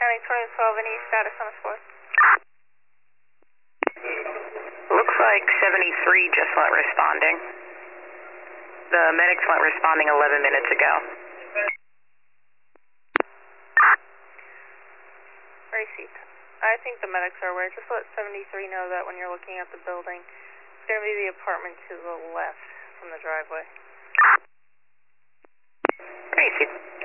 County 2012, any status on the sport? Looks like 73 just went responding. The medics went responding 11 minutes ago. Received. I think the medics are aware. Just let 73 know that when you're looking at the building, it's going to be the apartment to the left from the driveway. Received.